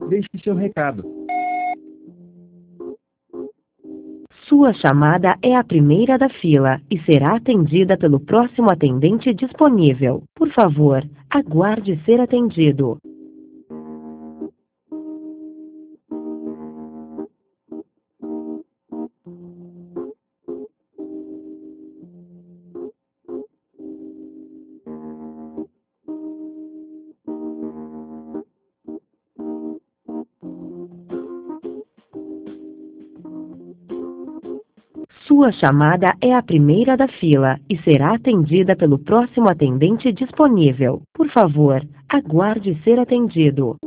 Deixe seu recado. Sua chamada é a primeira da fila e será atendida pelo próximo atendente disponível. Por favor, aguarde ser atendido. Sua chamada é a primeira da fila e será atendida pelo próximo atendente disponível. Por favor, aguarde ser atendido.